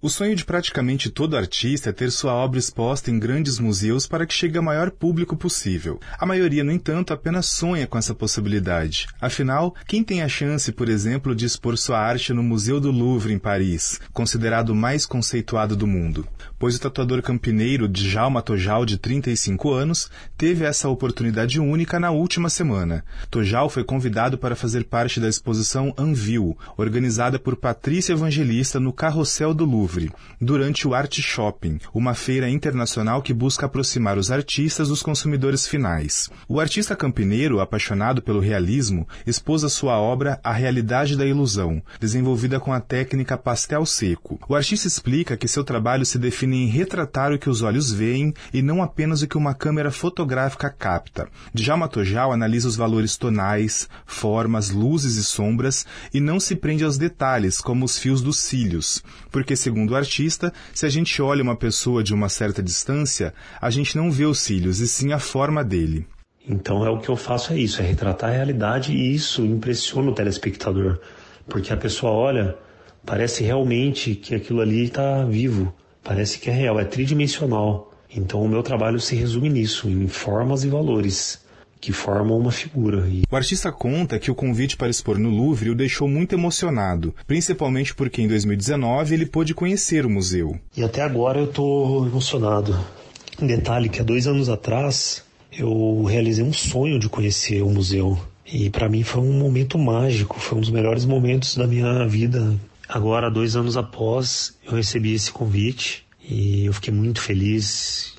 O sonho de praticamente todo artista é ter sua obra exposta em grandes museus para que chegue ao maior público possível. A maioria, no entanto, apenas sonha com essa possibilidade. Afinal, quem tem a chance, por exemplo, de expor sua arte no Museu do Louvre, em Paris, considerado o mais conceituado do mundo? Pois o tatuador campineiro Djalma Tojal, de 35 anos, teve essa oportunidade única na última semana. Tojal foi convidado para fazer parte da exposição Anvil, organizada por Patrícia Evangelista no Carrossel do Louvre, durante o Art Shopping, uma feira internacional que busca aproximar os artistas dos consumidores finais. O artista campineiro, apaixonado pelo realismo, expôs a sua obra A Realidade da Ilusão, desenvolvida com a técnica pastel seco. O artista explica que seu trabalho se define em retratar o que os olhos veem e não apenas o que uma câmera fotográfica capta. Djalma Tojal analisa os valores tonais, formas, luzes e sombras e não se prende aos detalhes, como os fios dos cílios, porque, segundo o artista, se a gente olha uma pessoa de uma certa distância, a gente não vê os cílios, e sim a forma dele. Então o que eu faço é isso, é retratar a realidade, e isso impressiona o telespectador, porque a pessoa olha, parece realmente que aquilo ali está vivo, parece que é real, é tridimensional. Então o meu trabalho se resume nisso, em formas e valores que formam uma figura. O artista conta que o convite para expor no Louvre o deixou muito emocionado, principalmente porque em 2019 ele pôde conhecer o museu. E até agora eu estou emocionado. Detalhe que há 2 anos atrás eu realizei um sonho de conhecer o museu. E para mim foi um momento mágico, foi um dos melhores momentos da minha vida. Agora, 2 anos após, eu recebi esse convite e eu fiquei muito feliz,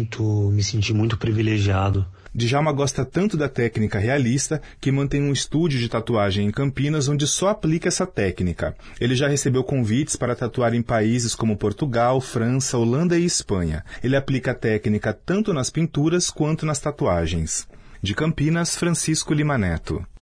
me senti muito privilegiado. Djalma gosta tanto da técnica realista que mantém um estúdio de tatuagem em Campinas onde só aplica essa técnica. Ele já recebeu convites para tatuar em países como Portugal, França, Holanda e Espanha. Ele aplica a técnica tanto nas pinturas quanto nas tatuagens. De Campinas, Francisco Lima Neto.